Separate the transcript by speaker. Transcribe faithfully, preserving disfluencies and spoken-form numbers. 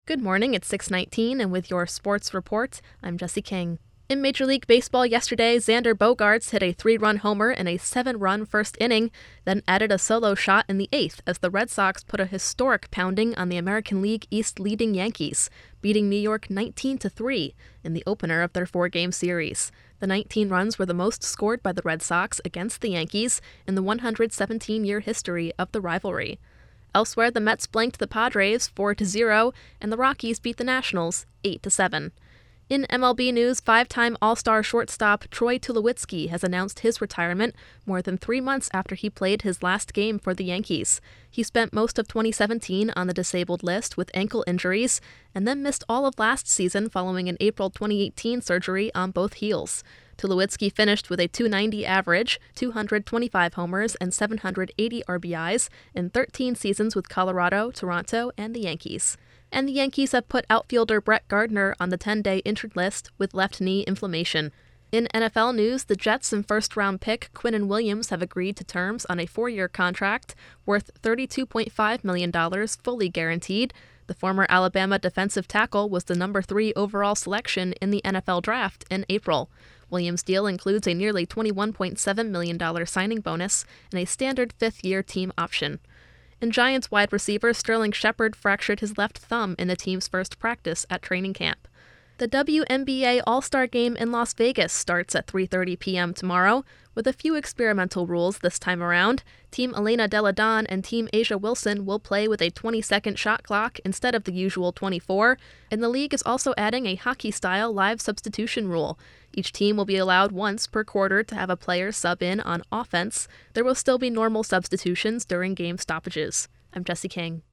Speaker 1: Good morning, it's six nineteen, and with your sports report, I'm Jesse King. In Major League Baseball yesterday, Xander Bogaerts hit a three-run homer in a seven-run first inning, then added a solo shot in the eighth as the Red Sox put a historic pounding on the American League East leading Yankees, beating New York nineteen to three in the opener of their four-game series. The nineteen runs were the most scored by the Red Sox against the Yankees in the one hundred seventeen-year history of the rivalry. Elsewhere, the Mets blanked the Padres four to zero, and the Rockies beat the Nationals eight to seven. In M L B news, five-time All-Star shortstop Troy Tulowitzki has announced his retirement more than three months after he played his last game for the Yankees. He spent most of twenty seventeen on the disabled list with ankle injuries, and then missed all of last season following an April twenty eighteen surgery on both heels. Tulowitzki finished with a two ninety average, two hundred twenty-five homers, and seven hundred eighty R B Is in thirteen seasons with Colorado, Toronto, and the Yankees. And the Yankees have put outfielder Brett Gardner on the ten-day injured list with left knee inflammation. In N F L news, the Jets and first-round pick Quinnen Williams have agreed to terms on a four-year contract worth thirty-two point five million dollars fully guaranteed. The former Alabama defensive tackle was the number three overall selection in the N F L draft in April. Williams' deal includes a nearly twenty-one point seven million dollars signing bonus and a standard fifth-year team option. And Giants wide receiver Sterling Shepard fractured his left thumb in the team's first practice at training camp. The W N B A All-Star Game in Las Vegas starts at three thirty p.m. tomorrow, with a few experimental rules this time around. Team Elena Delle Donne and Team Asia Wilson will play with a twenty-second shot clock instead of the usual twenty-four, and the league is also adding a hockey-style live substitution rule. Each team will be allowed once per quarter to have a player sub in on offense. There will still be normal substitutions during game stoppages. I'm Jesse King.